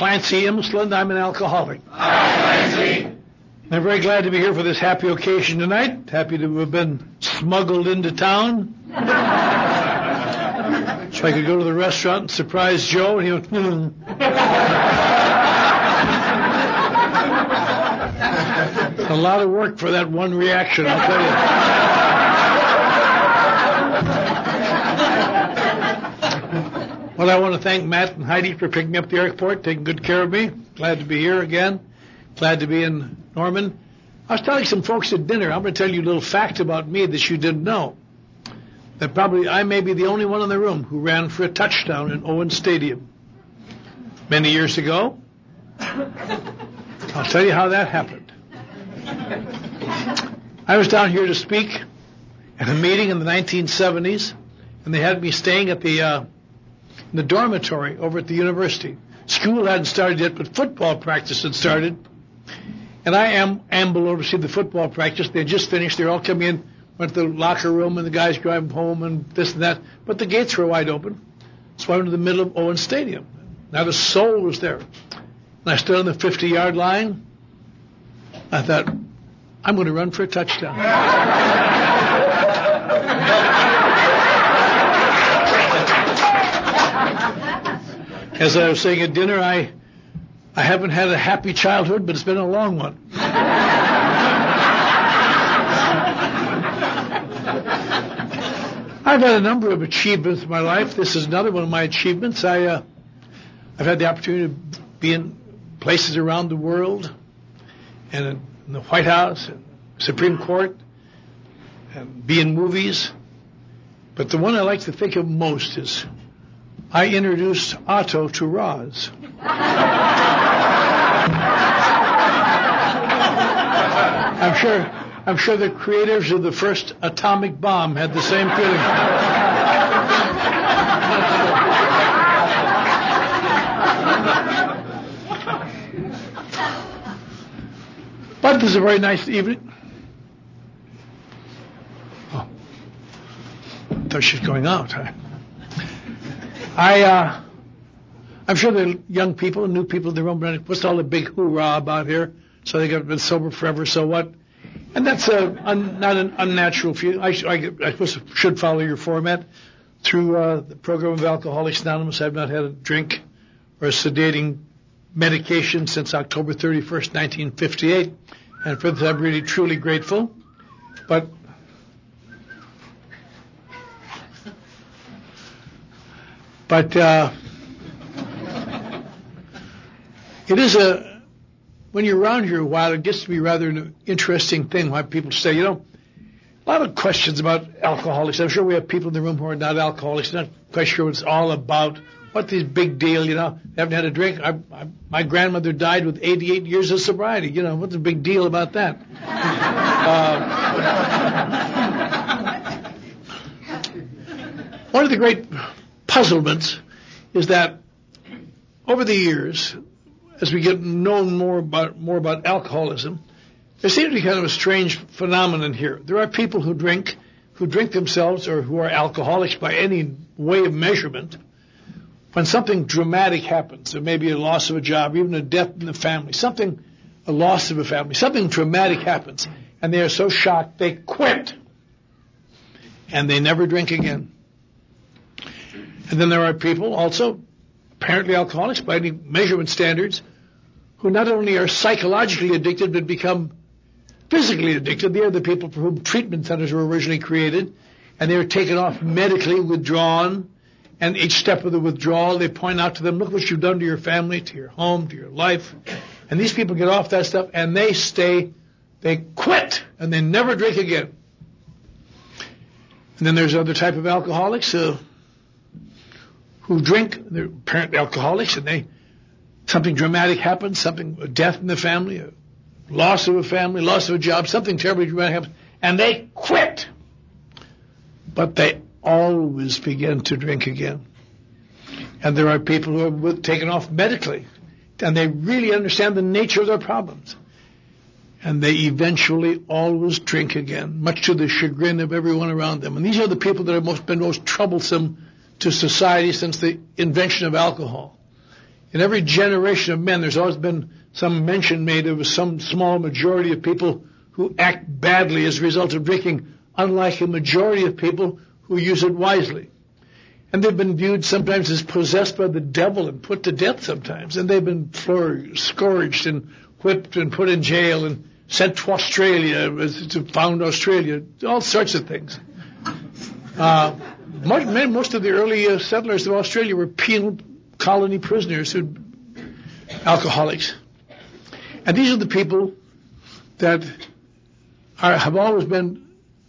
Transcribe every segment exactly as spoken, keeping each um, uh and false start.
Clancy Imsland. I'm an alcoholic. Hi, Clancy. I'm very glad to be here for this happy occasion tonight. Happy to have been smuggled into town. So I could go to the restaurant and surprise Joe, and he went, hmm. A lot of work for that one reaction, I'll tell you. Well, I want to thank Matt and Heidi for picking me up at the airport, taking good care of me. Glad to be here again. Glad to be in Norman. I was telling some folks at dinner, I'm going to tell you a little fact about me that you didn't know. That probably I may be the only one in the room who ran for a touchdown in Owen Stadium many years ago. I'll tell you how that happened. I was down here to speak at a meeting in the nineteen seventies, and they had me staying at the uh, in the dormitory over at the university. School hadn't started yet, but football practice had started. And I am ambled over to see the football practice. They had just finished. They were all coming in, went to the locker room, and the guys driving home and this and that. But the gates were wide open. So I went to the middle of Owen Stadium. Not a soul was there. And I stood on the fifty-yard line. I thought, I'm going to run for a touchdown. As I was saying at dinner, I I haven't had a happy childhood, but it's been a long one. I've had a number of achievements in my life. This is another one of my achievements. I, uh, I've had the opportunity to be in places around the world, and in the White House, and Supreme Court, and be in movies. But the one I like to think of most is I introduced Otto to Roz. I'm sure, I'm sure the creators of the first atomic bomb had the same feeling. But this is a very nice evening. Oh, I thought she was going out. Huh? I, uh, I'm sure the young people and new people in the room, what's all the big hoorah about here? So they got been sober forever, so what? And that's a, un, not an unnatural feeling. I, I, I suppose should follow your format. Through uh, the program of Alcoholics Anonymous, I've not had a drink or a sedating medication since October thirty-first, nineteen fifty-eight. And for this, I'm really, truly grateful. But But uh, it is a, when you're around here a while, it gets to be rather an interesting thing why people say, you know, a lot of questions about alcoholics. I'm sure we have people in the room who are not alcoholics, not quite sure what it's all about. What this big deal, you know, they haven't had a drink. I, I, my grandmother died with eighty-eight years of sobriety. You know, what's the big deal about that? uh, one of the great puzzlements is that over the years, as we get known more about more about alcoholism, there seems to be kind of a strange phenomenon here. There are people who drink, who drink themselves or who are alcoholics by any way of measurement. When something dramatic happens, there may be a loss of a job, even a death in the family, something, a loss of a family, something dramatic happens, and they are so shocked they quit, and they never drink again. And then there are people also, apparently alcoholics by any measurement standards, who not only are psychologically addicted but become physically addicted. They are the people for whom treatment centers were originally created, and they are taken off medically, withdrawn, and each step of the withdrawal they point out to them, look what you've done to your family, to your home, to your life. And these people get off that stuff and they stay, they quit, and they never drink again. And then there's other type of alcoholics uh, who drink, they're apparently alcoholics, and they, something dramatic happens, something, a death in the family, a loss of a family, loss of a job, something terribly dramatic happens, and they quit. But they always begin to drink again. And there are people who are taken off medically, and they really understand the nature of their problems. And they eventually always drink again, much to the chagrin of everyone around them. And these are the people that have most, been most troublesome to society since the invention of alcohol. In every generation of men, there's always been some mention made of some small majority of people who act badly as a result of drinking, unlike a majority of people who use it wisely. And they've been viewed sometimes as possessed by the devil and put to death sometimes. And they've been floored, scourged and whipped and put in jail and sent to Australia, to found Australia, all sorts of things. Uh, most, most of the early uh, settlers of Australia were penal colony prisoners, who alcoholics. And these are the people that are, have always been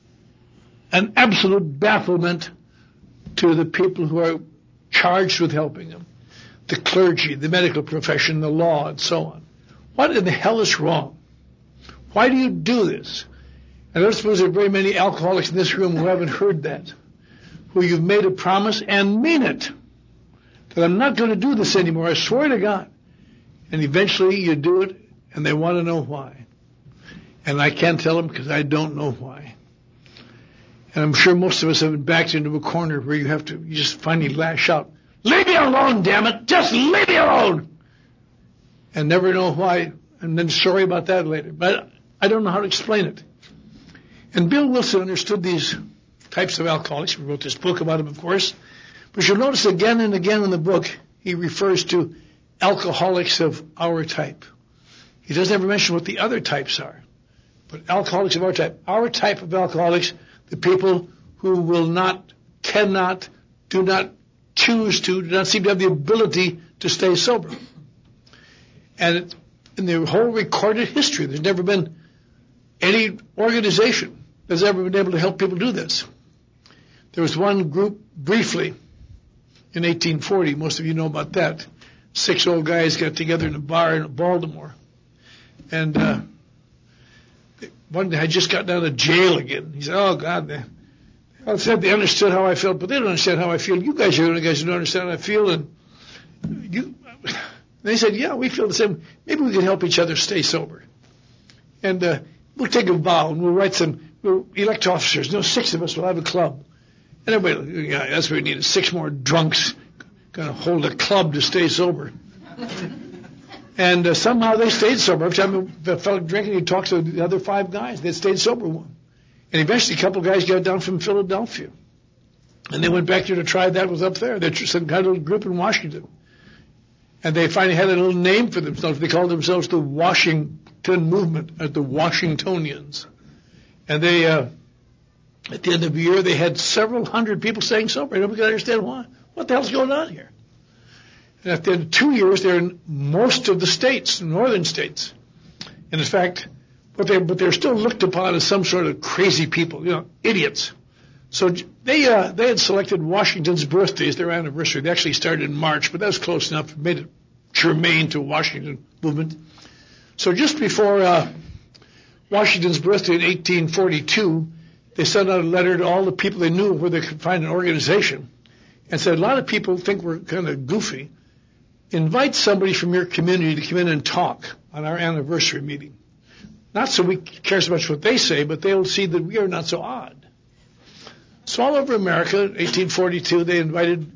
an absolute bafflement to the people who are charged with helping them. The clergy, the medical profession, the law, and so on. What in the hell is wrong? Why do you do this? And I don't suppose there are very many alcoholics in this room who haven't heard that, who you've made a promise and mean it, that I'm not going to do this anymore, I swear to God. And eventually you do it, and they want to know why. And I can't tell them because I don't know why. And I'm sure most of us have been backed into a corner where you have to you just finally lash out, leave me alone, damn it, just leave me alone, and never know why, and then sorry about that later. But I don't know how to explain it. And Bill Wilson understood these types of alcoholics. He wrote this book about them, of course. But you'll notice again and again in the book, he refers to alcoholics of our type. He doesn't ever mention what the other types are. But alcoholics of our type. Our type of alcoholics, the people who will not, cannot, do not choose to, do not seem to have the ability to stay sober. And in the whole recorded history, there's never been any organization that's ever been able to help people do this. There was one group briefly in eighteen forty. Most of you know about that. Six old guys got together in a bar in Baltimore. And uh, one day I just got out of jail again. He said, oh, God, they, I said they understood how I felt, but they don't understand how I feel. You guys are the only guys who don't understand how I feel. And you, they said, yeah, we feel the same. Maybe we can help each other stay sober. And uh, we'll take a vow and we'll write some, we'll elect officers. No, six of us will have a club. And everybody, yeah, that's what we need, six more drunks going to hold a club to stay sober. And uh, somehow they stayed sober. Every time the fellow drinking, he talked to the other five guys. They stayed sober. And eventually a couple of guys got down from Philadelphia. And they went back there to try that was up there. They're some kind of little group in Washington. And they finally had a little name for themselves. They called themselves the Washington Movement, or the Washingtonians. And they, uh, at the end of the year, they had several hundred people staying sober. Nobody could understand why. What the hell's going on here? And at the end of two years, they're in most of the states, northern states. And in fact, but they but they're still looked upon as some sort of crazy people, you know, idiots. So they uh, they had selected Washington's birthday as their anniversary. They actually started in March, but that was close enough. It made it germane to Washington movement. So just before uh, Washington's birthday in eighteen forty-two, they sent out a letter to all the people they knew where they could find an organization, and said, a lot of people think we're kind of goofy. Invite somebody from your community to come in and talk on our anniversary meeting. Not so we care so much what they say, but they'll see that we are not so odd. So all over America, eighteen forty-two, they invited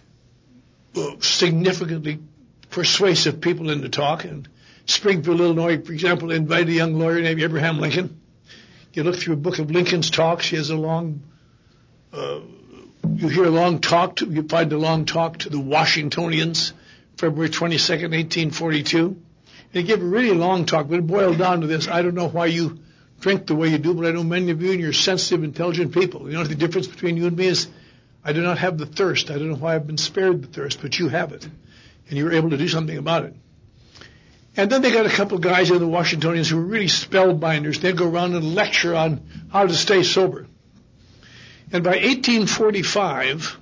uh, significantly persuasive people in to talk. And Springfield, Illinois, for example, invited a young lawyer named Abraham Lincoln. You look through a book of Lincoln's talks. He has a long, uh, you hear a long talk, to, you find a long talk to the Washingtonians, February twenty-second, eighteen forty-two. And he gave a really long talk, but it boiled down to this. I don't know why you drink the way you do, but I know many of you and you're sensitive, intelligent people. You know the difference between you and me is I do not have the thirst. I don't know why I've been spared the thirst, but you have it. And you were able to do something about it. And then they got a couple of guys in the Washingtonians who were really spellbinders. They'd go around and lecture on how to stay sober. And by eighteen forty-five,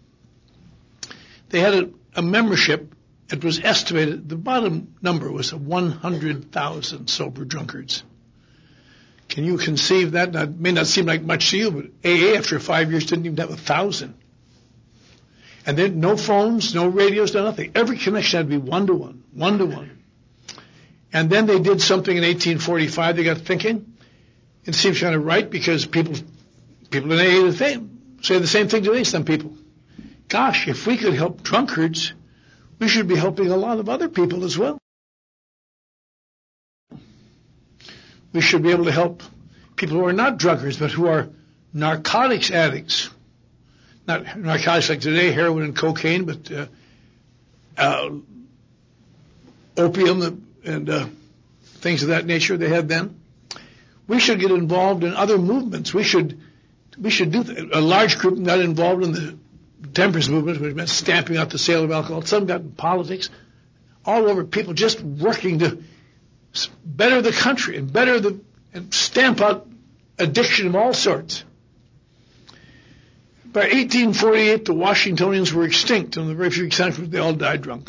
they had a, a membership. It was estimated, the bottom number was one hundred thousand sober drunkards. Can you conceive that? Now, it may not seem like much to you, but A A after five years didn't even have a thousand. And then no phones, no radios, no nothing. Every connection had to be one-to-one, one-to-one. And then they did something in eighteen forty-five. They got thinking. It seems kind of right because people people in A A say the same thing today, some people. Gosh, if we could help drunkards, we should be helping a lot of other people as well. We should be able to help people who are not drunkards, but who are narcotics addicts. Not narcotics like today, heroin and cocaine, but uh, uh, opium and uh, things of that nature they had then. We should get involved in other movements. We should we should do th- a large group got involved in the temperance movement, which meant stamping out the sale of alcohol. Some got in politics. All over, people just working to better the country and better the and stamp out addiction of all sorts. By eighteen forty-eight, the Washingtonians were extinct, and the very few exceptions, they all died drunk.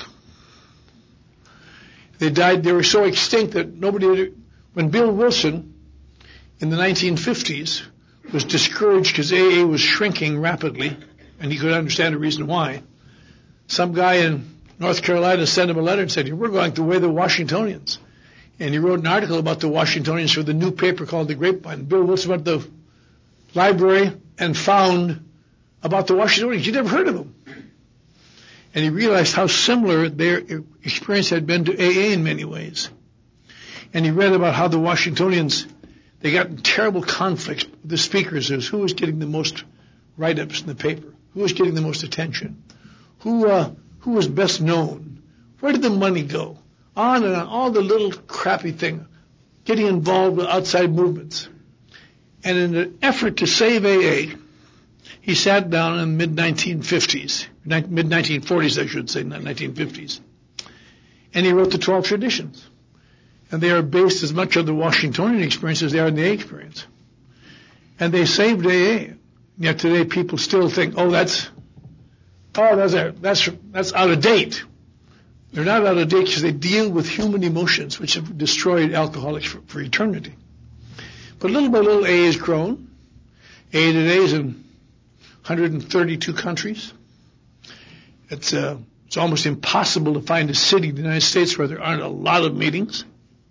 They died. They were so extinct that nobody. When Bill Wilson, in the nineteen fifties, was discouraged because A A was shrinking rapidly, and he could understand the reason why, some guy in North Carolina sent him a letter and said, "We're going the way of the Washingtonians." And he wrote an article about the Washingtonians for the new paper called The Grapevine. Bill Wilson went to the library and found about the Washingtonians. You'd never heard of them. And he realized how similar their experience had been to A A in many ways. And he read about how the Washingtonians, they got in terrible conflicts with the speakers as who was getting the most write-ups in the paper, who was getting the most attention, who uh, who was best known, where did the money go, on and on, all the little crappy thing, getting involved with outside movements. And in an effort to save A A, he sat down in the mid nineteen fifties, mid nineteen forties I should say, not nineteen fifties, and he wrote the twelve Traditions. And they are based as much on the Washingtonian experience as they are in the A A experience. And they saved A A. Yet today people still think, oh, that's, oh, that's, a, that's, that's out of date. They're not out of date because they deal with human emotions, which have destroyed alcoholics for, for eternity. But little by little, A A has grown. A A today is in one hundred thirty-two countries. It's, uh, it's almost impossible to find a city in the United States where there aren't a lot of meetings.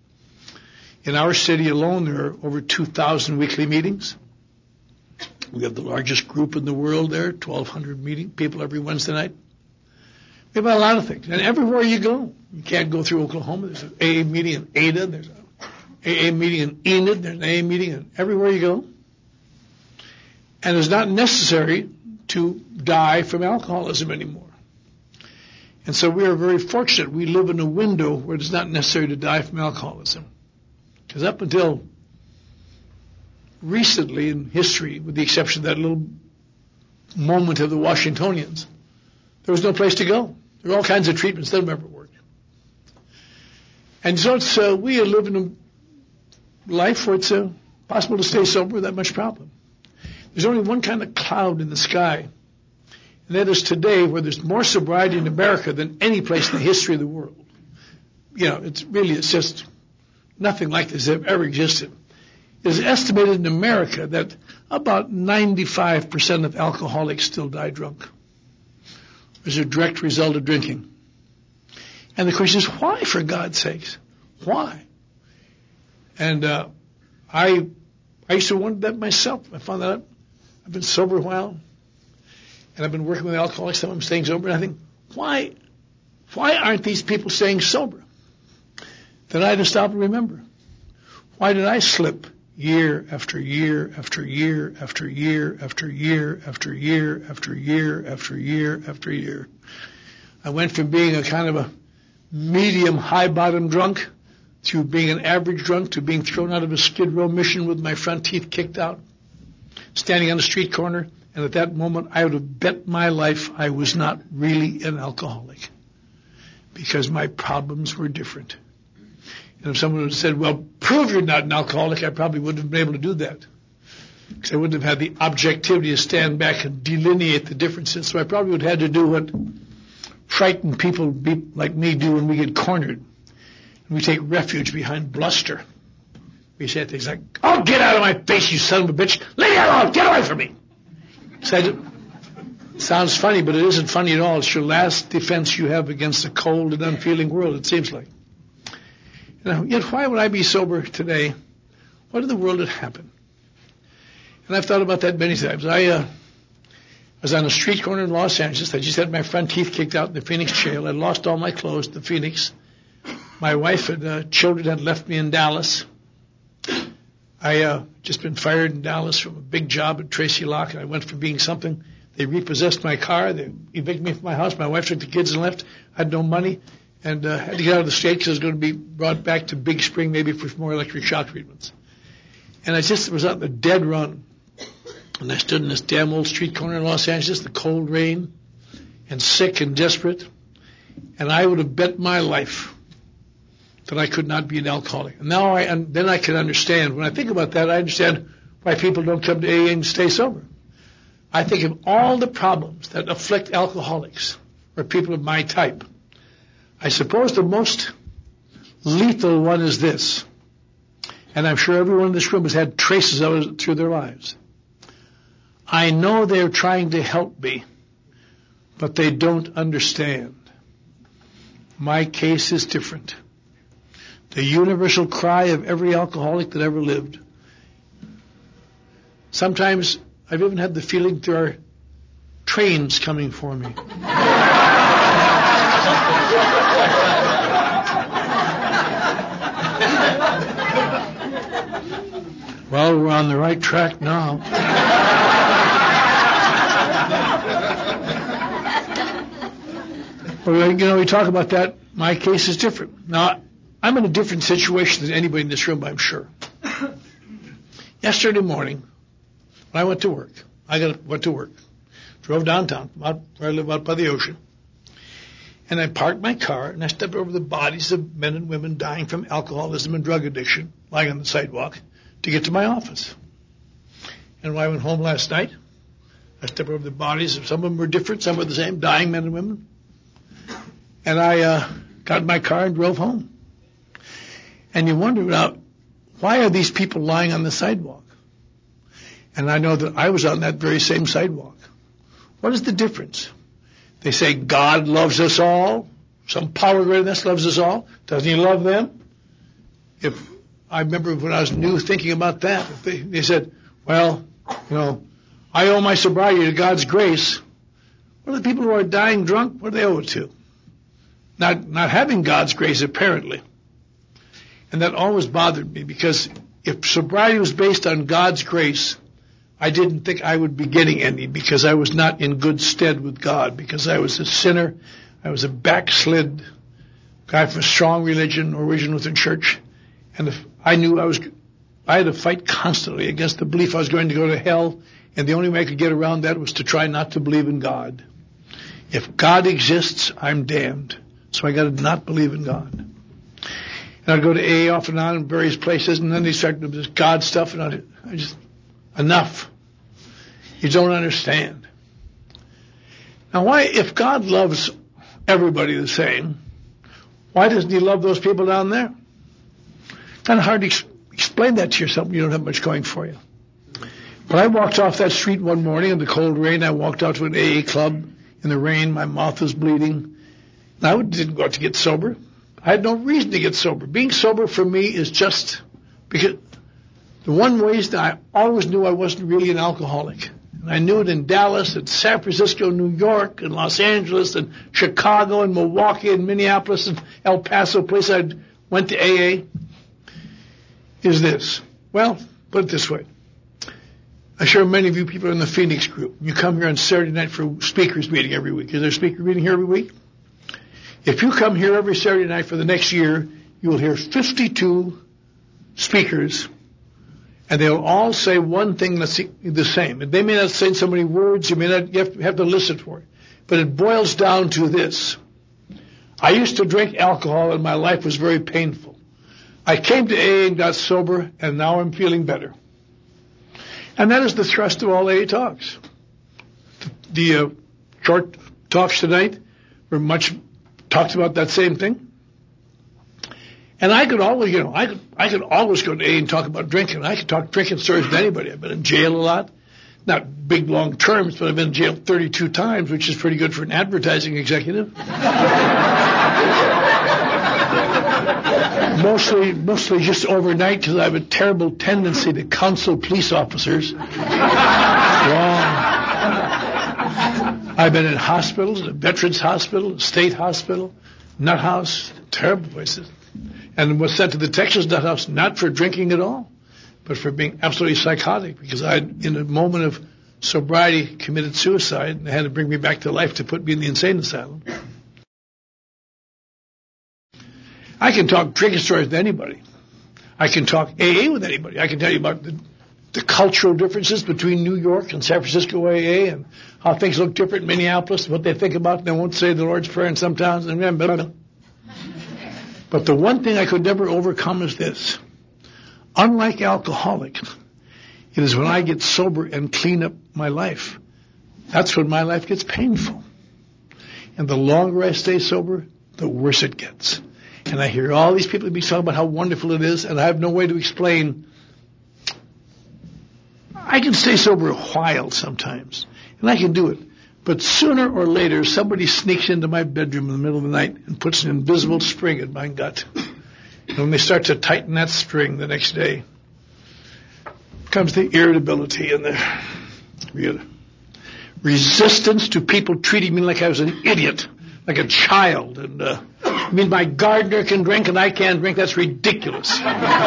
In our city alone, there are over two thousand weekly meetings. We have the largest group in the world there, twelve hundred meeting people every Wednesday night. We have a lot of things. And everywhere you go, you can't go through Oklahoma. There's an A A meeting in Ada. There's an A A meeting in Enid. There's an A A meeting in everywhere you go. And it's not necessary to die from alcoholism anymore. And so we are very fortunate. We live in a window where it's not necessary to die from alcoholism. Because up until recently in history, with the exception of that little moment of the Washingtonians, there was no place to go. There were all kinds of treatments that never worked. And so it's, uh, we live in a life where it's uh, possible to stay sober without much problem. There's only one kind of cloud in the sky, and that is today, where there's more sobriety in America than any place in the history of the world. You know, it's really, it's just nothing like this has ever existed. It is estimated in America that about ninety-five percent of alcoholics still die drunk as a direct result of drinking. And the question is, why, for God's sakes? Why? And uh, I I used to wonder that myself. I found that out. I've been sober a while, and I've been working with alcoholics. Some of them staying sober, and I think, why, why aren't these people staying sober? Then I had to stop and remember. Why did I slip year after year after year after year after year after year after year after year after year? I went from being a kind of a medium high-bottom drunk to being an average drunk to being thrown out of a Skid Row mission with my front teeth kicked out, standing on a street corner, and at that moment I would have bet my life I was not really an alcoholic because my problems were different. And if someone had said, well, prove you're not an alcoholic, I probably wouldn't have been able to do that because I wouldn't have had the objectivity to stand back and delineate the differences. So I probably would have had to do what frightened people be like me do when we get cornered. We take refuge behind bluster. We say things like, oh, get out of my face, you son of a bitch. Leave me alone. Get away from me. So it sounds funny, but it isn't funny at all. It's your last defense you have against a cold and unfeeling world, it seems like. Now, yet why would I be sober today? What in the world had happened? And I've thought about that many times. I uh, was on a street corner in Los Angeles. I just had my front teeth kicked out in the Phoenix jail. I lost all my clothes in the Phoenix. My wife and uh, children had left me in Dallas. I uh, just been fired in Dallas from a big job at Tracy Lock, and I went from being something. They repossessed my car. They evicted me from my house. My wife took the kids and left. I had no money, and uh, had to get out of the state because I was going to be brought back to Big Spring maybe for more electric shock treatments. And I just was out in the dead run. And I stood in this damn old street corner in Los Angeles, the cold rain, and sick and desperate. And I would have bet my life that I could not be an alcoholic. And now I, and then I can understand. When I think about that, I understand why people don't come to A A and stay sober. I think of all the problems that afflict alcoholics or people of my type. I suppose the most lethal one is this. And I'm sure everyone in this room has had traces of it through their lives. I know they're trying to help me, but they don't understand. My case is different. The universal cry of every alcoholic that ever lived. Sometimes I've even had the feeling there are trains coming for me. Well, we're on the right track now. Well, you know, we talk about that. My case is different. Now, I'm in a different situation than anybody in this room, I'm sure. Yesterday morning, when I went to work, I got went to work, drove downtown, out where I live out by the ocean, and I parked my car, and I stepped over the bodies of men and women dying from alcoholism and drug addiction, lying on the sidewalk, to get to my office. And when I went home last night, I stepped over the bodies of some of them were different, some were the same, dying men and women. And I uh, got in my car and drove home. And you wonder, now, why are these people lying on the sidewalk? And I know that I was on that very same sidewalk. What is the difference? They say God loves us all. Some power greater than us loves us all. Doesn't he love them? If I remember when I was new thinking about that, if they, they said, well, you know, I owe my sobriety to God's grace. What are the people who are dying drunk? What do they owe it to? Not, not having God's grace, apparently. And that always bothered me, because if sobriety was based on God's grace, I didn't think I would be getting any, because I was not in good stead with God, because I was a sinner. I was a backslid guy from a strong religion, Norwegian Lutheran Church. And if I knew I was, I had to fight constantly against the belief I was going to go to hell, and the only way I could get around that was to try not to believe in God. If God exists, I'm damned. So I got to not believe in God. And I'd go to A A off and on in various places, and then they started with this God stuff, and I, I just, enough. You don't understand. Now, why, if God loves everybody the same, why doesn't he love those people down there? Kind of hard to ex- explain that to yourself when you don't have much going for you. But I walked off that street one morning in the cold rain. I walked out to an A A club in the rain. My mouth was bleeding. I didn't go out to get sober. I had no reason to get sober. Being sober for me is just because the one ways that I always knew I wasn't really an alcoholic. And I knew it in Dallas and San Francisco, New York, and Los Angeles, and Chicago, and Milwaukee, and Minneapolis, and El Paso, place I went to A A, is this. Well, put it this way. I'm sure many of you people are in the Phoenix group. You come here on Saturday night for speakers meeting every week. Is there a speaker meeting here every week? If you come here every Saturday night for the next year, you will hear fifty-two speakers, and they'll all say one thing that's the same. And they may not say so many words, you may not you have to, have to listen for it. But it boils down to this. I used to drink alcohol, and my life was very painful. I came to A A and got sober, and now I'm feeling better. And that is the thrust of all A A talks. The, the uh, short talks tonight were much talked about that same thing. And I could always, you know, I could, I could always go to A A and talk about drinking. I could talk drinking stories with anybody. I've been in jail a lot. Not big, long terms, but I've been in jail thirty-two times, which is pretty good for an advertising executive. mostly, mostly just overnight, because I have a terrible tendency to counsel police officers. Wrong. I've been in hospitals, a veterans hospital, a state hospital, nut house, terrible places. And was sent to the Texas nut house not for drinking at all, but for being absolutely psychotic, because I, in a moment of sobriety, committed suicide, and they had to bring me back to life to put me in the insane asylum. I can talk drinking stories with anybody. I can talk A A with anybody. I can tell you about the, the cultural differences between New York and San Francisco A A, and how things look different in Minneapolis, what they think about, and they won't say the Lord's Prayer in some towns. But the one thing I could never overcome is this. Unlike alcoholics, it is when I get sober and clean up my life, that's when my life gets painful. And the longer I stay sober, the worse it gets. And I hear all these people be talking about how wonderful it is, and I have no way to explain. I can stay sober a while sometimes, and I can do it. But sooner or later, somebody sneaks into my bedroom in the middle of the night and puts an invisible string in my gut. And when they start to tighten that string the next day, comes the irritability and the resistance to people treating me like I was an idiot, like a child. And uh, I mean, my gardener can drink and I can't drink. That's ridiculous.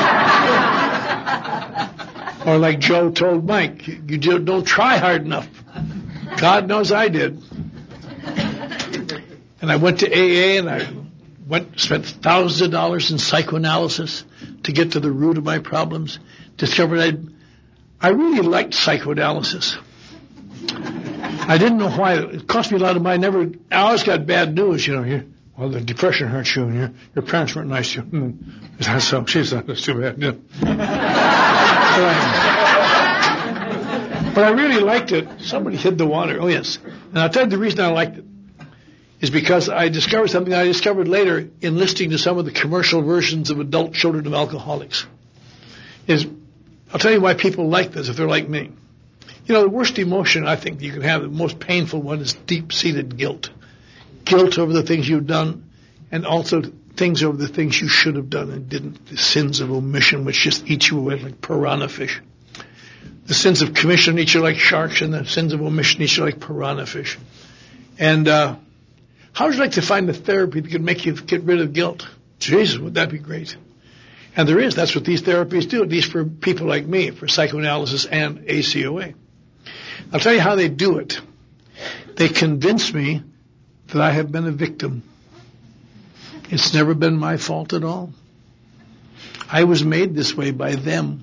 Or like Joe told Mike, you don't try hard enough. God knows I did. And I went to A A and I went spent thousands of dollars in psychoanalysis to get to the root of my problems. Discovered I I really liked psychoanalysis. I didn't know why. It cost me a lot of money. I never. I always got bad news, you know. You, well, the depression hurt you, and your your parents weren't nice to you. Mm. Is that so? She's not. That's too bad. Yeah. but, I, but I really liked it. Somebody hid the water. Oh yes. And I'll tell you the reason I liked it is because I discovered something I discovered later in listening to some of the commercial versions of adult children of alcoholics. Is I'll tell you why people like this if they're like me. You know, the worst emotion I think you can have, the most painful one, is deep-seated guilt. Guilt over the things you've done, and also things over the things you should have done and didn't. The sins of omission, which just eat you away like piranha fish. The sins of commission eat you like sharks, and the sins of omission eat you like piranha fish. And uh, how would you like to find a therapy that could make you get rid of guilt? Jesus, would that be great? And there is. That's what these therapies do, at least for people like me, for psychoanalysis and A C O A. I'll tell you how they do it. They convince me that I have been a victim. It's never been my fault at all. I was made this way by them.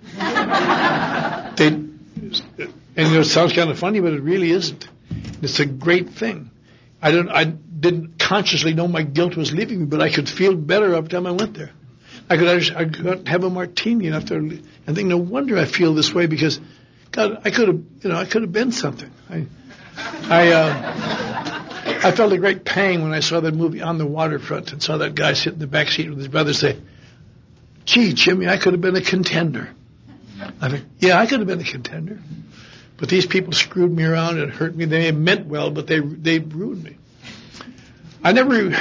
They, and you know, it sounds kind of funny, but it really isn't. It's a great thing. I don't. I didn't consciously know my guilt was leaving me, but I could feel better every time I went there. I could, I could have a martini after, and think, no wonder I feel this way, because God, I could have, you know, I could have been something. I, I, uh, I felt a great pang when I saw that movie On the Waterfront and saw that guy sit in the back seat with his brother say, "Gee, Jimmy, I could have been a contender." I think, yeah, I could have been a contender, but these people screwed me around and hurt me. They meant well, but they they ruined me. I never, and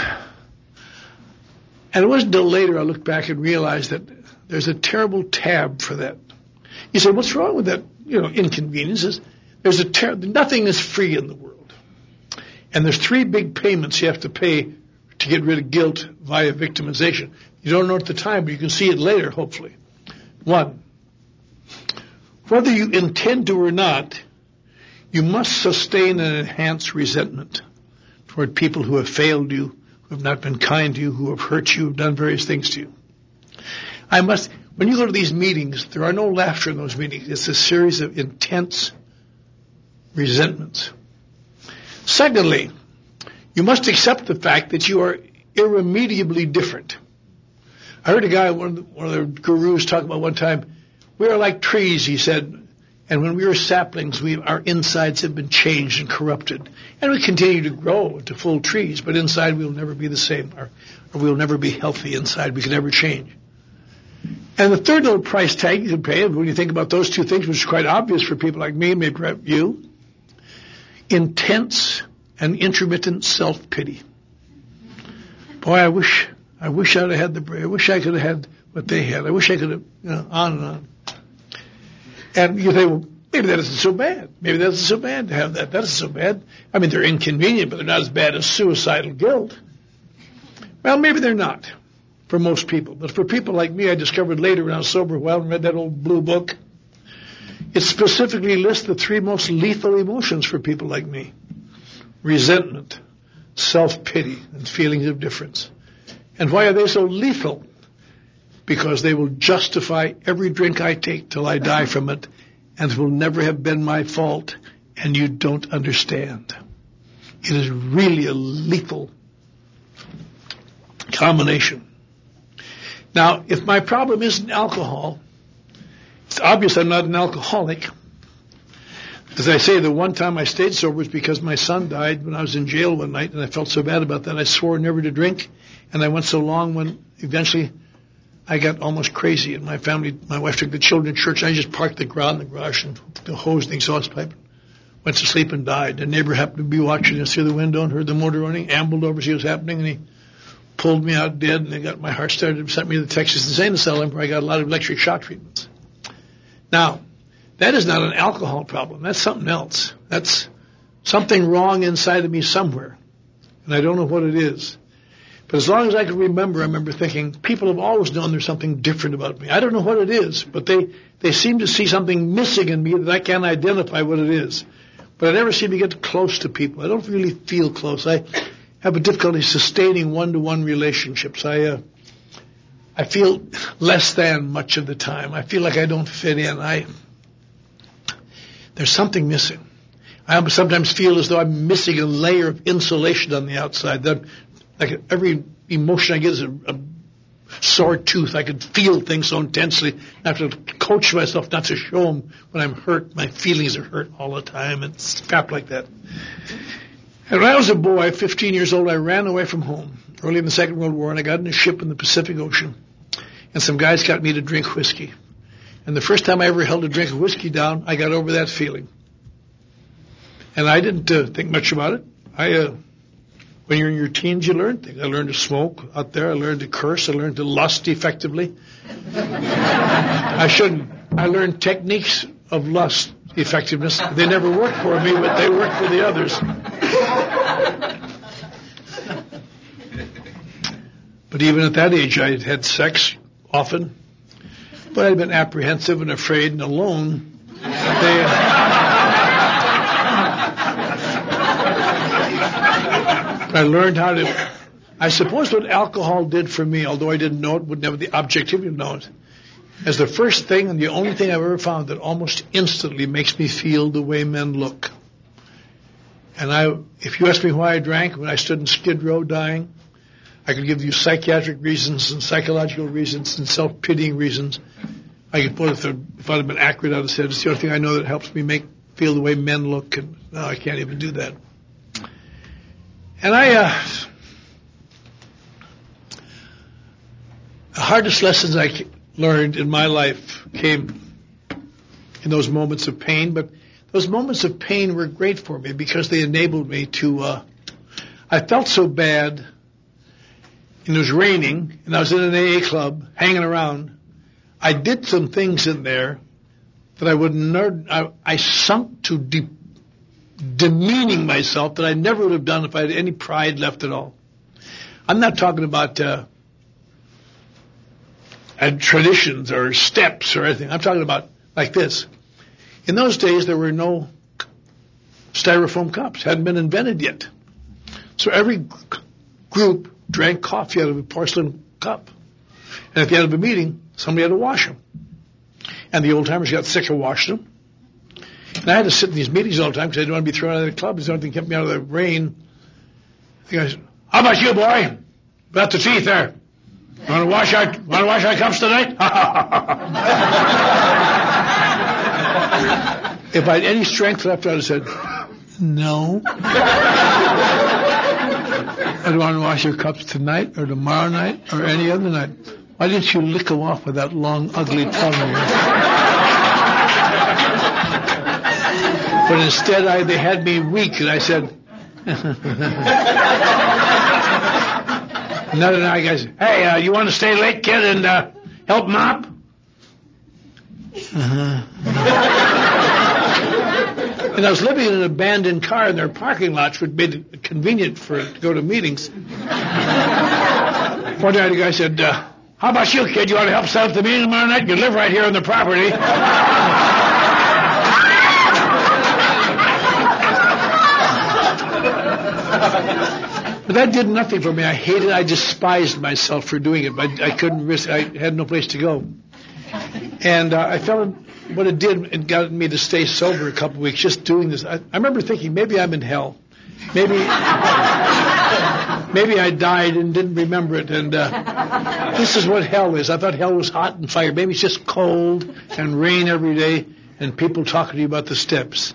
it wasn't until later I looked back and realized that there's a terrible tab for that. You say, what's wrong with that? You know, inconveniences. There's a ter- nothing is free in the world. And there's three big payments you have to pay to get rid of guilt via victimization. You don't know at the time, but you can see it later, hopefully. One, whether you intend to or not, you must sustain and enhance resentment toward people who have failed you, who have not been kind to you, who have hurt you, who have done various things to you. I must... When you go to these meetings, there are no laughter in those meetings. It's a series of intense resentments. Secondly, you must accept the fact that you are irremediably different. I heard a guy, one of the, one of the gurus, talk about one time, we are like trees, he said, and when we were saplings, we, our insides have been changed and corrupted. And we continue to grow into full trees, but inside we will never be the same, or, or we will never be healthy inside. We can never change. And the third little price tag you can pay, when you think about those two things, which is quite obvious for people like me, maybe you, intense and intermittent self-pity. Boy, I wish, I wish I'd have had the, I wish I could have had what they had. I wish I could have, you know, on and on. And you think, well, maybe that isn't so bad. Maybe that isn't so bad to have that. That isn't so bad. I mean, they're inconvenient, but they're not as bad as suicidal guilt. Well, maybe they're not for most people. But for people like me, I discovered later when I was sober, well, and read that old blue book, it specifically lists the three most lethal emotions for people like me. Resentment, self-pity, and feelings of difference. And why are they so lethal? Because they will justify every drink I take till I die from it, and it will never have been my fault, and you don't understand. It is really a lethal combination. Now, if my problem isn't alcohol, it's obvious I'm not an alcoholic. As I say, the one time I stayed sober was because my son died when I was in jail one night, and I felt so bad about that. I swore never to drink, and I went so long when eventually I got almost crazy, and my family, my wife took the children to church, and I just parked the car in the garage and the hose and the exhaust pipe, went to sleep and died. The neighbor happened to be watching us through the window and heard the motor running, ambled over to see what was happening, and he pulled me out dead, and they got my heart started and sent me to the Texas Insane Asylum, where I got a lot of electric shock treatments. Now, that is not an alcohol problem. That's something else. That's something wrong inside of me somewhere, and I don't know what it is. But as long as I can remember, I remember thinking, people have always known there's something different about me. I don't know what it is, but they, they seem to see something missing in me that I can't identify what it is. But I never seem to get close to people. I don't really feel close. I have a difficulty sustaining one-to-one relationships. I, uh, I feel less than much of the time. I feel like I don't fit in. I, there's something missing. I sometimes feel as though I'm missing a layer of insulation on the outside. That like every emotion I get is a, a sore tooth. I can feel things so intensely. I have to coach myself not to show them when I'm hurt. My feelings are hurt all the time and crap like that. And when I was a boy, fifteen years old, I ran away from home early in the Second World War, and I got in a ship in the Pacific Ocean. And some guys got me to drink whiskey. And the first time I ever held a drink of whiskey down, I got over that feeling. And I didn't uh, think much about it. I, uh, when you're in your teens, you learn things. I learned to smoke out there. I learned to curse. I learned to lust effectively. I shouldn't. I learned techniques of lust effectiveness. They never worked for me, but they worked for the others. But even at that age, I had sex often. But I'd been apprehensive and afraid and alone. They, uh, I learned how to, I suppose what alcohol did for me, although I didn't know it, wouldn't have the objectivity to know it, as the first thing and the only thing I've ever found that almost instantly makes me feel the way men look. And I, if you ask me why I drank when I stood in Skid Row dying, I could give you psychiatric reasons and psychological reasons and self-pitying reasons. I could put if, if I'd have been accurate, I'd have said it's the only thing I know that helps me make feel the way men look, and no, I can't even do that. And I, uh, the hardest lessons I learned in my life came in those moments of pain, but those moments of pain were great for me because they enabled me to, uh, I felt so bad, and it was raining, and I was in an A A club, hanging around. I did some things in there that I would never, I, I sunk to de- demeaning myself that I never would have done if I had any pride left at all. I'm not talking about uh, traditions or steps or anything. I'm talking about like this. In those days, there were no styrofoam cups. Hadn't been invented yet. So every g- group drank coffee out of a porcelain cup. And at the end of a meeting, somebody had to wash them. And the old-timers got sick of washing them. And I had to sit in these meetings all the time because I didn't want to be thrown out of the club. It's the only thing that kept me out of the rain. The guy said, how about you, boy? About the teeth there. Want to wash our, want to wash our cups tonight? If I had any strength left, I would have said, no. I don't want to wash your cups tonight or tomorrow night or any other night. Why didn't you lick them off with that long, ugly tongue of yours? But instead, I, they had me weak, and I said, another night, guys, hey, uh, you want to stay late, kid, and uh, help mop? Uh-huh. And I was living in an abandoned car in their parking lots, which made it convenient for to go to meetings. One night, the guy said, uh, how about you, kid? You want to help set up the meeting tomorrow night? You live right here on the property. But that did nothing for me. I hated it. I despised myself for doing it. I, I couldn't risk I had no place to go. And uh, I felt what it did, it got me to stay sober a couple of weeks just doing this. I, I remember thinking, maybe I'm in hell. Maybe maybe I died and didn't remember it. And uh, this is what hell is. I thought hell was hot and fire. Maybe it's just cold and rain every day and people talking to you about the steps.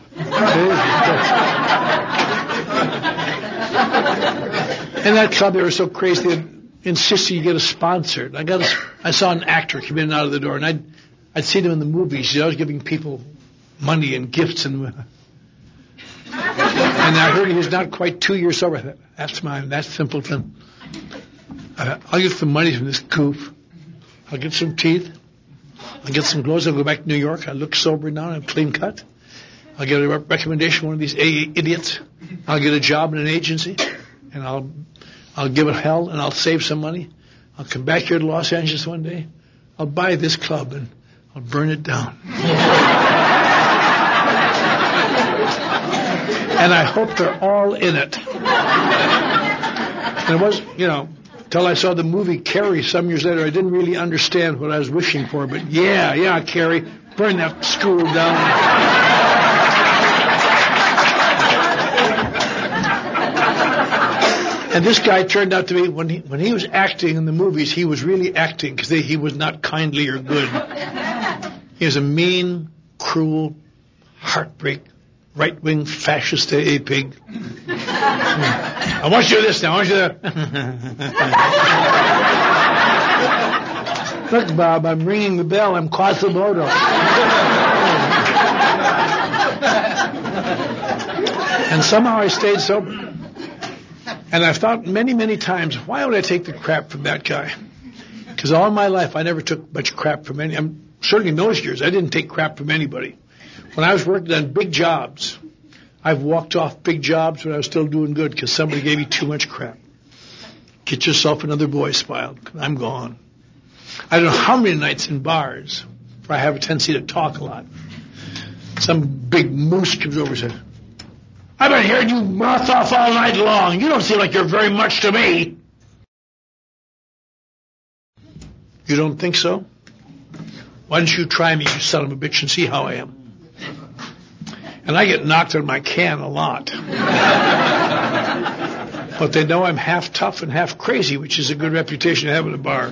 And that club, they were so crazy, they insisted you get a sponsor. I got a, I saw an actor come in and out of the door, and I'd, I'd seen him in the movies. You know, I was giving people money and gifts. And, and I heard he was not quite two years sober. I thought, that's mine, that's simpleton. Uh, I'll get some money from this goof. I'll get some teeth. I'll get some clothes. I'll go back to New York. I look sober now. I'm clean cut. I'll get a recommendation from one of these A A idiots. I'll get a job in an agency. And I'll I'll give it hell, and I'll save some money. I'll come back here to Los Angeles one day. I'll buy this club, and I'll burn it down. And I hope they're all in it. And it was, you know, till I saw the movie Carrie some years later, I didn't really understand what I was wishing for. But yeah, yeah, Carrie, burn that school down. And this guy turned out to be, when he when he was acting in the movies, he was really acting because he was not kindly or good. He was a mean, cruel, heartbreak, right-wing fascist A A pig. I want you to do this now. I want you to... Look, Bob, I'm ringing the bell. I'm Quasimodo. And somehow I stayed sober. And I've thought many, many times, why would I take the crap from that guy? Because all my life I never took much crap from any. I'm, certainly in those years, I didn't take crap from anybody. When I was working on big jobs, I've walked off big jobs when I was still doing good because somebody gave me too much crap. Get yourself another boy smile. I'm gone. I don't know how many nights in bars where I have a tendency to talk a lot. Some big moose comes over and says, I've been hearing you mouth off all night long. You don't seem like you're very much to me. You don't think so? Why don't you try me, you son of a bitch, and see how I am? And I get knocked on my can a lot. But they know I'm half tough and half crazy, which is a good reputation to have in a bar.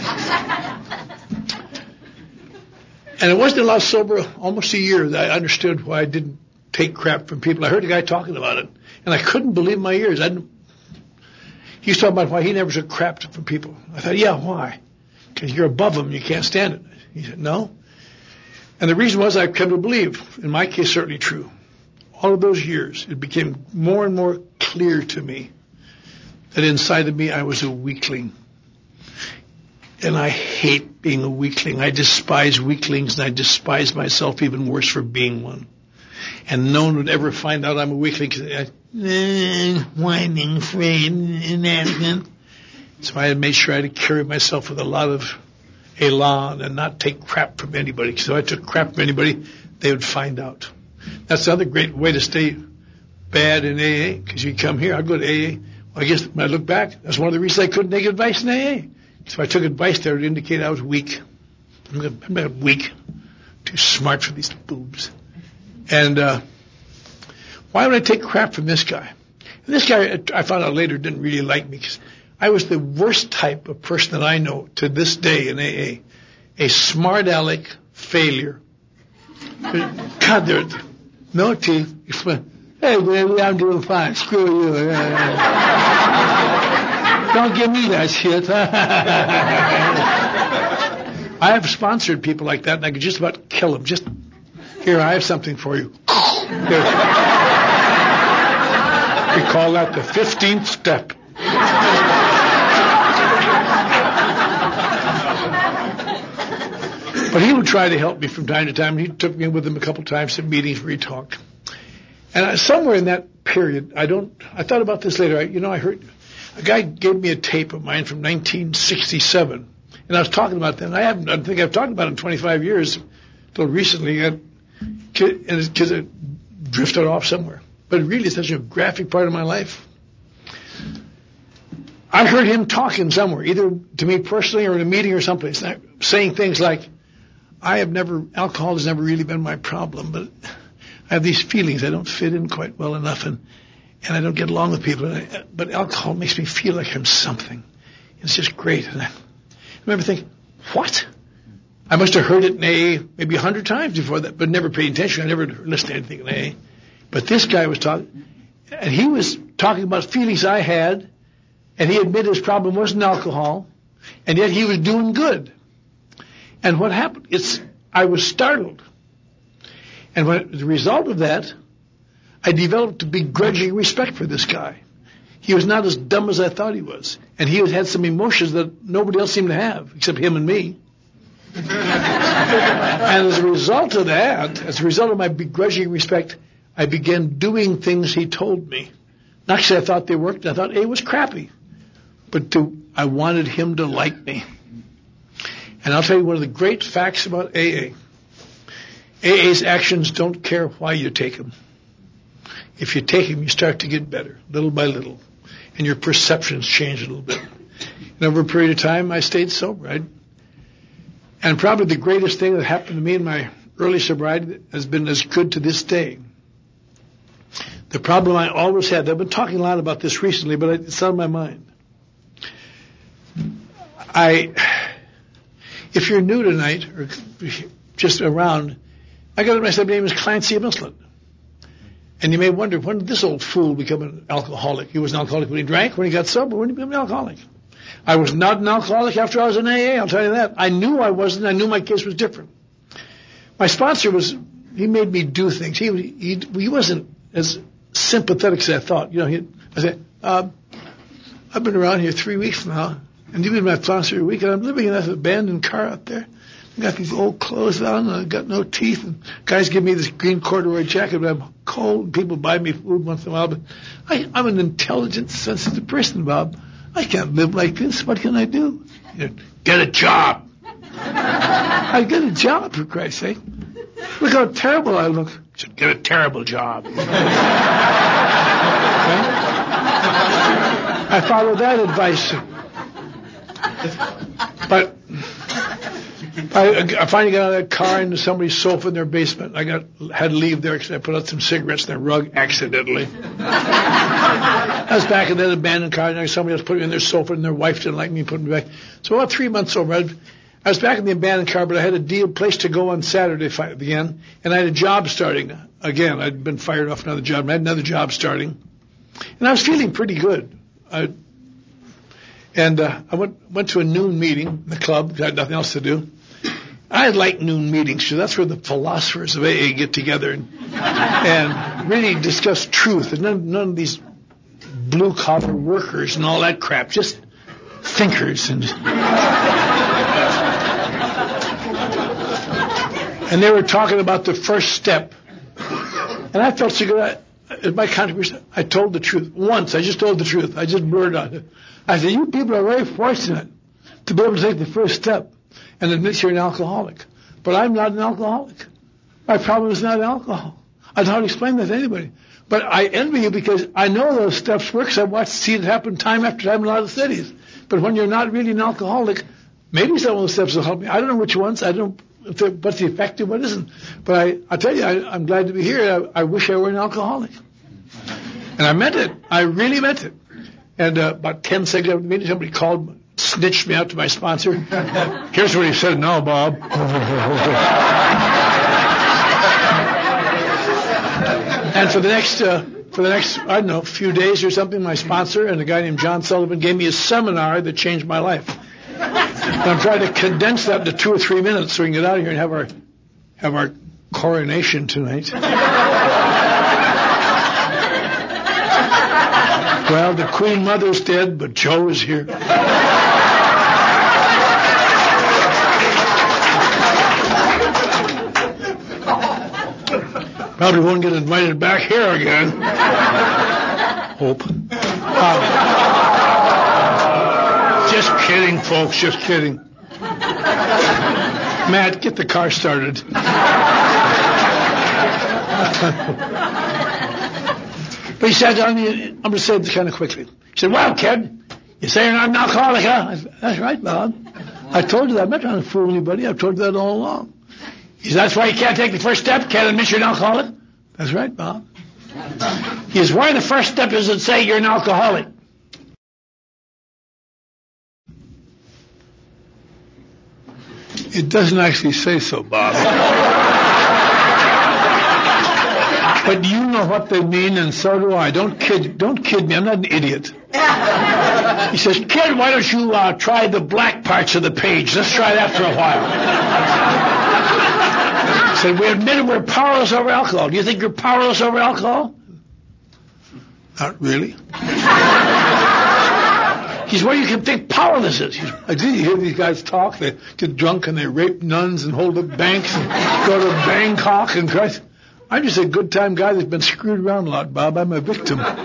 And it wasn't until I was sober almost a year that I understood why I didn't take crap from people. I heard a guy talking about it, and I couldn't believe my ears. I didn't, he was talking about why he never took crap from people. I thought, yeah, why? Because you're above them, you can't stand it. He said, no. And the reason was I've come to believe, in my case certainly true, all of those years, it became more and more clear to me that inside of me I was a weakling. And I hate being a weakling. I despise weaklings, and I despise myself even worse for being one. And no one would ever find out I'm a weakling because eh, whining, afraid, inadequate. So I had made sure I had to carry myself with a lot of elan and not take crap from anybody. Because if I took crap from anybody, they would find out. That's the other great way to stay bad in A A. Because you come here, I go to A A. Well, I guess when I look back, that's one of the reasons I couldn't take advice in A A. So I took advice there to indicate I was weak. I'm, I'm weak. Too smart for these boobs. And uh, why would I take crap from this guy? And this guy, I found out later, didn't really like me because I was the worst type of person that I know to this day in A A. A smart aleck failure. God, there, no teeth. Hey, baby, I'm doing fine. Screw you. Don't give me that shit. I have sponsored people like that, and I could just about kill them. Just, here, I have something for you. Here. We call that the fifteenth step. But he would try to help me from time to time. He took me with him a couple times to meetings where he talked. And I, somewhere in that period, I don't, I thought about this later. I, you know, I heard a guy gave me a tape of mine from nineteen sixty-seven, and I was talking about that. And I haven't, I don't think I've talked about it in twenty-five years, until recently, and because it drifted off somewhere. But it really is such a graphic part of my life. I heard him talking somewhere, either to me personally or in a meeting or someplace, saying things like, I have never, alcohol has never really been my problem, but I have these feelings. I don't fit in quite well enough, and, and I don't get along with people. And I, but alcohol makes me feel like I'm something. It's just great. And I remember thinking, what? I must have heard it in A A maybe a hundred times before that, but never paid attention. I never listened to anything in A A. But this guy was talking, and he was talking about feelings I had, and he admitted his problem wasn't alcohol, and yet he was doing good. And what happened? It's I was startled. And when, as a result of that, I developed a begrudging respect for this guy. He was not as dumb as I thought he was. And he had some emotions that nobody else seemed to have, except him and me. And as a result of that, as a result of my begrudging respect, I began doing things he told me. Not because I thought they worked. I thought A A was crappy. But to, I wanted him to like me. And I'll tell you one of the great facts about A A. A A's actions don't care why you take them. If you take them, you start to get better, little by little. And your perceptions change a little bit. And over a period of time, I stayed sober. I'd, and probably the greatest thing that happened to me in my early sobriety has been as good to this day. The problem I always had, I've been talking a lot about this recently, but it's on my mind. I, if you're new tonight, or just around, I got my name is Clancy Mislett. And you may wonder, when did this old fool become an alcoholic? He was an alcoholic when he drank. When he got sober, when did he become an alcoholic? I was not an alcoholic after I was in A A, I'll tell you that. I knew I wasn't. I knew my case was different. My sponsor was, he made me do things. He he, he wasn't as sympathetic as I thought. You know, he, I said, uh, I've been around here three weeks now, and you've been my sponsor a week, and I'm living in that abandoned car out there. I got these old clothes on, and I got no teeth, and guys give me this green corduroy jacket, but I'm cold, and people buy me food once in a while, but I, I'm an intelligent, sensitive person, Bob. I can't live like this. What can I do? You know, get a job. I get a job, for Christ's sake. Look how terrible I look. I should get a terrible job. Okay? I followed that advice. But I, I finally got out of that car into somebody's sofa in their basement. I got had to leave there because I put out some cigarettes in their rug accidentally. I was back in that abandoned car, and somebody else put me in their sofa, and their wife didn't like me putting me back. So about three months over, I, I was back in the abandoned car, but I had a deal place to go on Saturday again, and I had a job starting again. I'd been fired off another job, and I had another job starting, and I was feeling pretty good. I, and uh, I went went to a noon meeting in the club. I had nothing else to do. I like noon meetings, so that's where the philosophers of A A get together and, and really discuss truth, and none, none of these blue-collar workers and all that crap, just thinkers. And and they were talking about the first step. And I felt so good. I, my contribution, I told the truth. Once, I just told the truth. I just blurred on it. I said, you people are very fortunate to be able to take the first step and admit you're an alcoholic. But I'm not an alcoholic. My problem is not alcohol. I don't know how to explain that to anybody. But I envy you because I know those steps work, because I've watched see it happen time after time in a lot of cities. But when you're not really an alcoholic, maybe some of those steps will help me. I don't know which ones. I don't know if what's effective, what isn't. But I, I tell you, I, I'm glad to be here. I, I wish I were an alcoholic. And I meant it. I really meant it. And uh, about ten seconds after the meeting, somebody called, snitched me out to my sponsor. Here's what he said now, Bob. And for the next, uh, for the next, I don't know, few days or something, my sponsor and a guy named John Sullivan gave me a seminar that changed my life. And I'm trying to condense that into two or three minutes so we can get out of here and have our, have our coronation tonight. Well, the Queen Mother's dead, but Joe is here. Probably won't get invited back here again. Hope. Uh, just kidding, folks, just kidding. Matt, get the car started. But he said, I'm going to say this kind of quickly. He said, well, kid, you say you're not an alcoholic, huh? I said, that's right, Bob. I told you that. I'm not trying to fool anybody. I've told you that all along. He said, that's why you can't take the first step, can't admit you're an alcoholic? That's right, Bob. He says, why the first step is to say you're an alcoholic? It doesn't actually say so, Bob. But you know what they mean, and so do I. Don't kid, don't kid me. I'm not an idiot. He says, kid, why don't you uh, try the black parts of the page? Let's try that for a while. He said, we admit we're powerless over alcohol. Do you think you're powerless over alcohol? Not really. He's where you can think powerless is. I did you hear these guys talk? They get drunk and they rape nuns and hold up banks and go to Bangkok and Christ. I'm just a good time guy that's been screwed around a lot, Bob. I'm a victim. Says,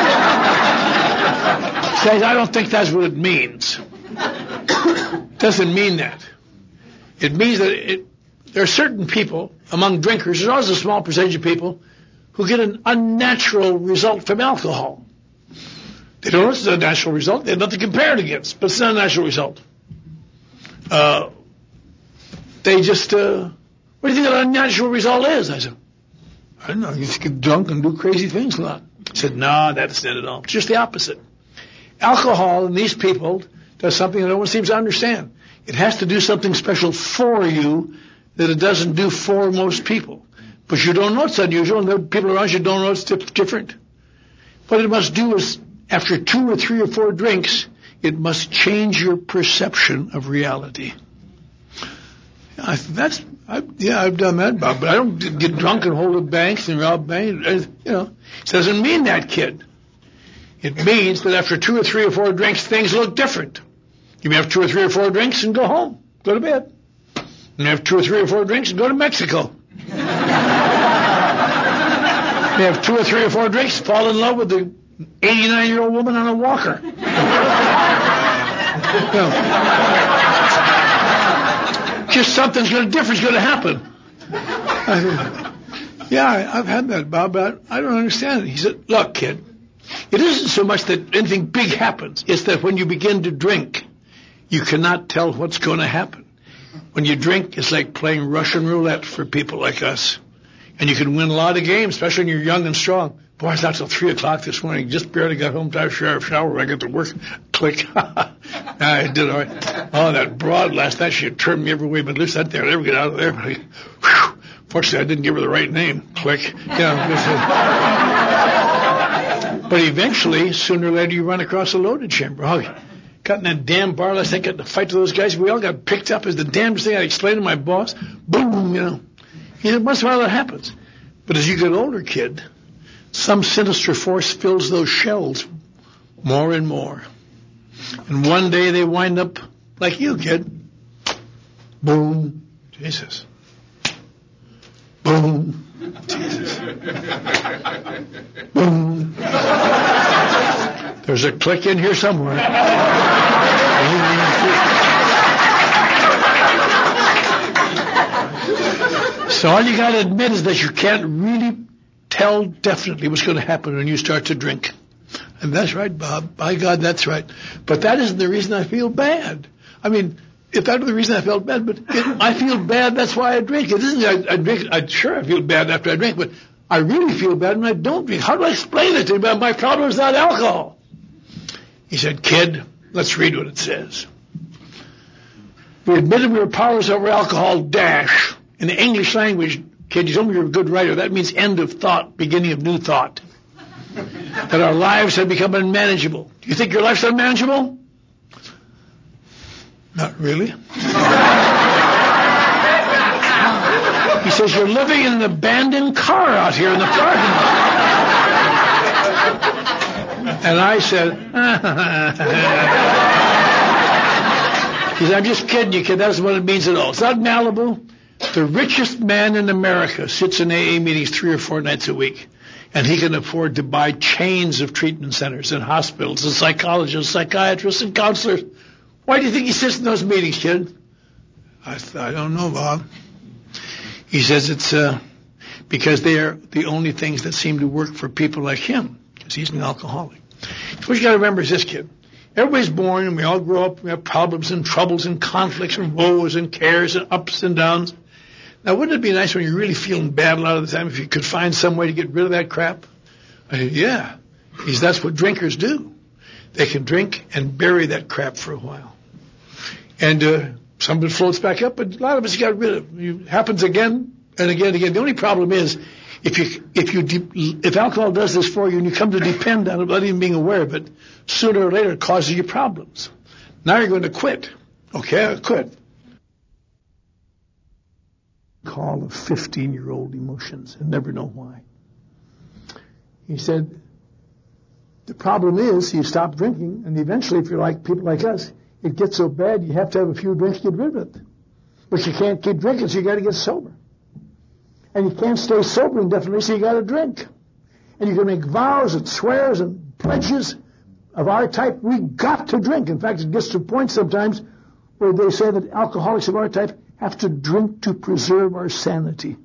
I don't think that's what it means. Doesn't mean that. It means that it, there are certain people among drinkers, there's always a small percentage of people who get an unnatural result from alcohol. They don't know it's a natural result. They have nothing to compare it against, but it's not a natural result. Uh, they just, uh, what do you think an unnatural result is? I said, I don't know. You just get drunk and do crazy things a lot. He said, no, that's not at all. It's just the opposite. Alcohol in these people does something that no one seems to understand. It has to do something special for you that it doesn't do for most people. But you don't know it's unusual, and the people around you don't know it's different. What it must do is, after two or three or four drinks, it must change your perception of reality. I, that's, I, yeah, I've done that, Bob, but I don't get drunk and hold up banks and rob banks. You know, it doesn't mean that, kid. It means that after two or three or four drinks, things look different. You may have two or three or four drinks and go home, go to bed. You may have two or three or four drinks and go to Mexico. You may have two or three or four drinks, fall in love with the eighty-nine-year-old woman on a walker. You know, just something's going to different's going to happen. I said, yeah, I, I've had that, Bob, but I, I don't understand it. He said, look, kid, it isn't so much that anything big happens. It's that when you begin to drink, you cannot tell what's going to happen. When you drink, it's like playing Russian roulette for people like us. And you can win a lot of games, especially when you're young and strong. Boy, I was out till three o'clock this morning. Just barely got home, time to shower. I got to work. Click. I did all right. Oh, that broad last night, she had turned me every way but loose. I'd never get out of there. Whew. Fortunately, I didn't give her the right name. Click. Yeah. But eventually, sooner or later, you run across a loaded chamber. Oh, got in that damn bar last night, got in a fight to those guys. We all got picked up as the damnedest thing. I explained to my boss. Boom, you know. He said, once in a while that happens. But as you get older, kid, some sinister force fills those shells more and more. And one day they wind up like you, kid. Boom. Jesus. Boom. Jesus. Boom. There's a click in here somewhere. So all you got to admit is that you can't really tell definitely what's going to happen when you start to drink. And that's right, Bob. By God, that's right. But that isn't the reason I feel bad. I mean, if that were the reason I felt bad, but it, I feel bad, that's why I drink. It isn't I, I drink, I, sure I feel bad after I drink, but I really feel bad when I don't drink. How do I explain it to you? My problem is not alcohol. He said, kid, let's read what it says. We admitted we were powerless over alcohol, dash. In the English language, kid, you told me you're a good writer. That means end of thought, beginning of new thought. That our lives have become unmanageable. Do you think your life's unmanageable? Not really. He says, you're living in an abandoned car out here in the parking lot. And I said, he said, I'm just kidding you, kid. That's what it means at all. It's not Malibu. The richest man in America sits in A A meetings three or four nights a week, and he can afford to buy chains of treatment centers and hospitals and psychologists, psychiatrists, and counselors. Why do you think he sits in those meetings, kid? I, I don't know, Bob. He says it's uh, because they are the only things that seem to work for people like him, because he's an alcoholic. What you got to remember is this, kid. Everybody's born, and we all grow up, and we have problems and troubles and conflicts and woes and cares and ups and downs. Now, wouldn't it be nice when you're really feeling bad a lot of the time if you could find some way to get rid of that crap? I said, yeah, because that's what drinkers do. They can drink and bury that crap for a while. And uh, some of it floats back up, but a lot of it's got rid of. It happens again and again and again. The only problem is if you if you de- if alcohol does this for you and you come to depend on it without even being aware of it, sooner or later it causes you problems. Now you're going to quit. Okay, I quit. Call of fifteen-year-old emotions and never know why. He said, the problem is you stop drinking, and eventually, if you're like people like us, it gets so bad you have to have a few drinks to get rid of it. But you can't keep drinking, so you got to get sober. And you can't stay sober indefinitely, so you got to drink. And you can make vows and swears and pledges of our type. We got to drink. In fact, it gets to a point sometimes where they say that alcoholics of our type have to drink to preserve our sanity.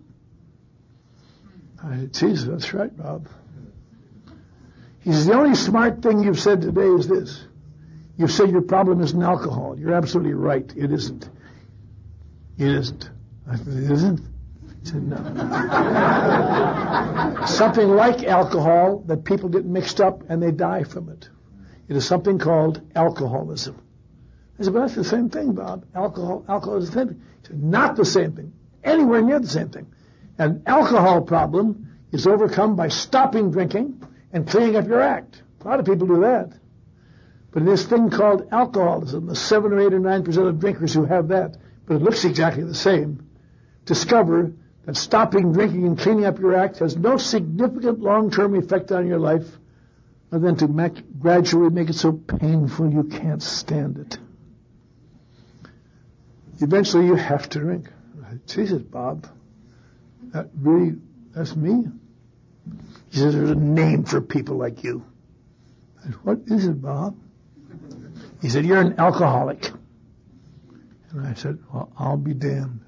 I said, that's right, Bob. He says, the only smart thing you've said today is this. You've said your problem isn't alcohol. You're absolutely right. It isn't. It isn't. I said, it isn't? He said, no. Something like alcohol that people get mixed up and they die from it. It is something called alcoholism. I said, but that's the same thing, Bob. Alcohol, alcohol is the same thing. He said, not the same thing. Anywhere near the same thing. An alcohol problem is overcome by stopping drinking and cleaning up your act. A lot of people do that. But in this thing called alcoholism, the seven or eight or nine percent of drinkers who have that, but it looks exactly the same, discover that stopping drinking and cleaning up your act has no significant long-term effect on your life other than to make, gradually make it so painful you can't stand it. Eventually you have to drink. Jesus, Bob, that really, that's me? He says, there's a name for people like you. I said, what is it, Bob? He said, you're an alcoholic. And I said, well, I'll be damned.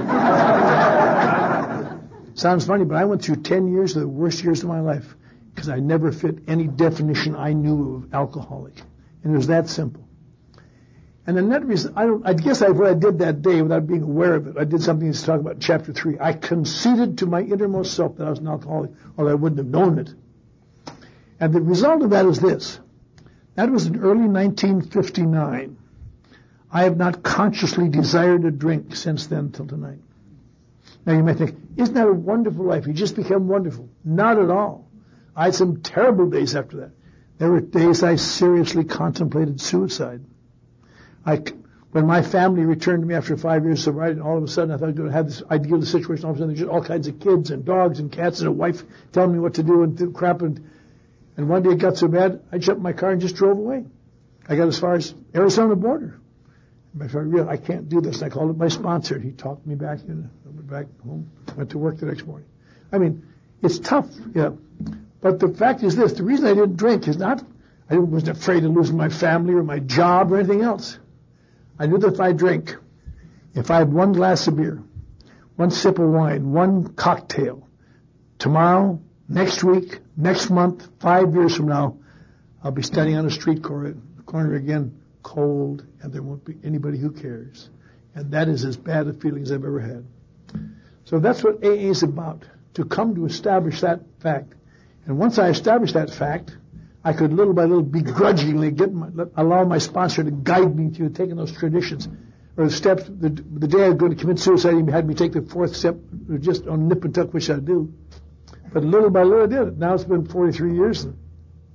Sounds funny, but I went through ten years of the worst years of my life because I never fit any definition I knew of alcoholic. And it was that simple. And the net reason, I, don't, I guess I, what I did that day without being aware of it, I did something to talk about in chapter three. I conceded to my innermost self that I was an alcoholic, or I wouldn't have known it. And the result of that is this. That was in early nineteen fifty-nine. I have not consciously desired a drink since then till tonight. Now you might think, isn't that a wonderful life? You just become wonderful. Not at all. I had some terrible days after that. There were days I seriously contemplated suicide. I, when my family returned to me after five years of sobriety, all of a sudden I thought I was going to have this ideal situation. All of a sudden there's all kinds of kids and dogs and cats and a wife telling me what to do and th- crap. And, and one day it got so bad, I jumped in my car and just drove away. I got as far as Arizona border. And I realized I can't do this. I called up my sponsor. He talked me back in. I went back home. Went to work the next morning. I mean, it's tough, yeah. But the fact is this: the reason I didn't drink is not I wasn't afraid of losing my family or my job or anything else. I knew that if I drink, if I had one glass of beer, one sip of wine, one cocktail, tomorrow, next week, next month, five years from now, I'll be standing on a street corner, corner again, cold, and there won't be anybody who cares. And that is as bad a feeling as I've ever had. So that's what A A is about, to come to establish that fact. And once I established that fact, I could little by little begrudgingly get my, allow my sponsor to guide me through taking those traditions or the steps. The, the day I was going to commit suicide, he had me take the fourth step, just on nip and tuck, which I do. But little by little I did it. Now it's been forty-three years. And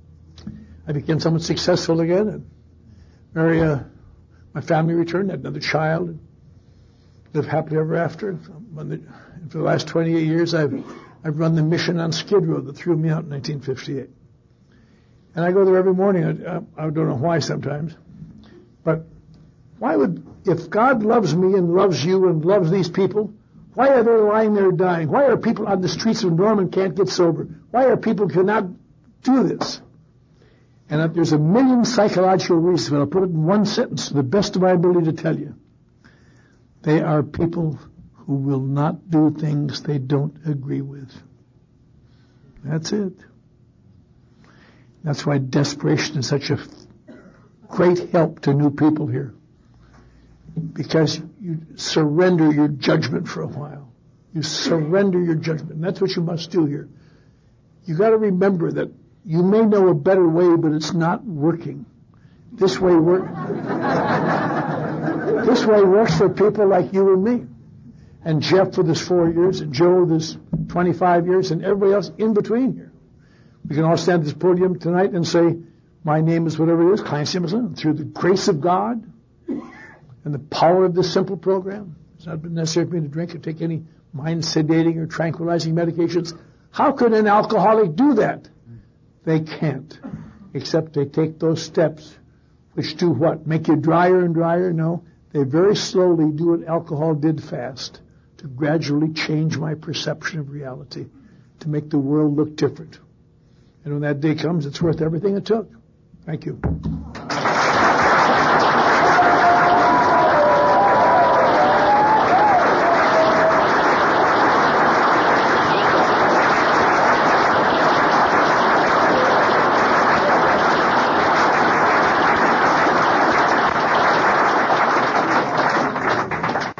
I became somewhat successful again. And Mary, uh, my family returned, had another child, and lived happily ever after. And for the last twenty-eight years, I've I've run the mission on Skid Row that threw me out in nineteen fifty-eight. And I go there every morning. I, I don't know why sometimes. But why would, if God loves me and loves you and loves these people, Why are they lying there dying? Why are people on the streets of Norman can't get sober? Why are people cannot do this? And there's a million psychological reasons, but I'll put it in one sentence to the best of my ability to tell you. They are people who will not do things they don't agree with. That's it. That's why desperation is such a great help to new people here. Because you surrender your judgment for a while. You surrender your judgment. And that's what you must do here. You got to remember that you may know a better way, but it's not working. This way work. This way works for people like you and me. And Jeff with his four years, and Joe with his twenty-five years, and everybody else in between here. We can all stand at this podium tonight and say, my name is whatever it is, Klein Simonson, through the grace of God and the power of this simple program. It's not been necessary for me to drink or take any mind sedating or tranquilizing medications. How could an alcoholic do that? They can't, except they take those steps, which do what? Make you drier and drier? No. They very slowly do what alcohol did fast, to gradually change my perception of reality, to make the world look different. And when that day comes, it's worth everything it took. Thank you.